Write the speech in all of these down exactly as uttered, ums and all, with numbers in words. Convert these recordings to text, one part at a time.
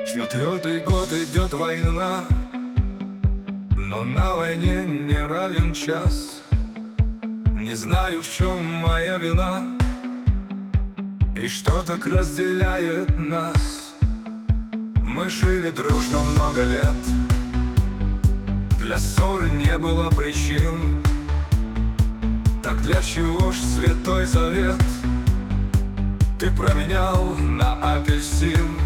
Четвертый год идет война, но на войне не равен час. Не знаю, в чем моя вина и что так разделяет нас. Мы жили дружно много лет, для ссоры не было причин. Так для чего ж Святой Завет ты променял на апельсин?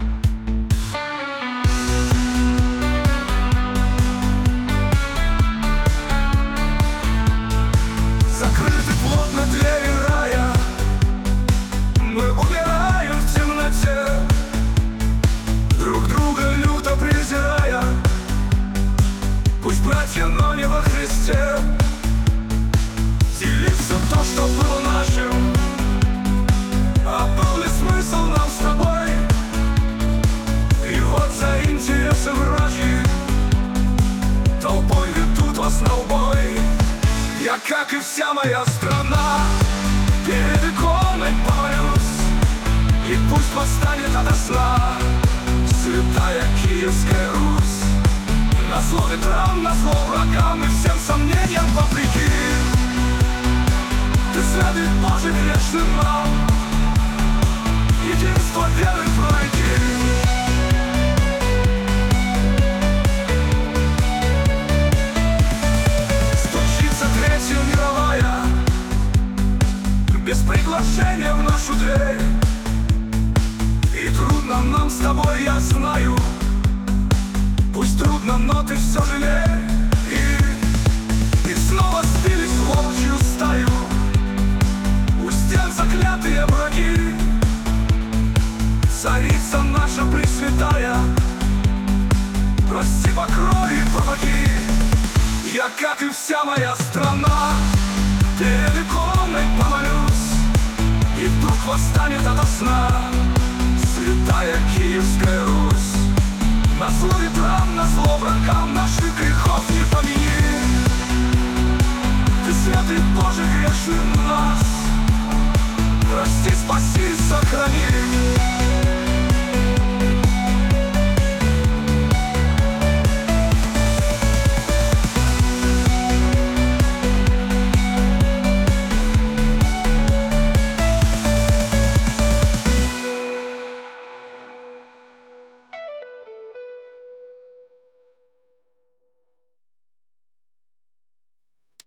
Закрыты плотно двери рая, мы умираем в темноте, друг друга люто презирая. Пусть братья, но не во Христе. Делиться то, что было нашим, а был ли смысл нам с тобой? И вот за интересы вражьи толпой ведут вас на убой. Я, как и вся моя страна, перед иконой помолюсь, и пусть восстанет ото сна святая Киевская Русь. На зло ветрам, на зло врагам и всем сомнениям вопреки, ты святый Боже грешным нам единство веры пройти. Стучится Третья мировая без приглашения в нашу дверь, и трудно нам с тобой, я знаю. Пусть трудно, но ты все же верь. И, и снова сбились в волчью стаю, у стен заклятые враги. Царица наша пресвятая, прости, покрой и помоги. Я, как и вся моя страна, перед иконой помолюсь, и вдруг восстанет ото сна святая Киевская Русь. На зло ветрам, на зло врагам наших грехов не помяни. Ты святый Боже грешный нас, прости, спаси, сохрани.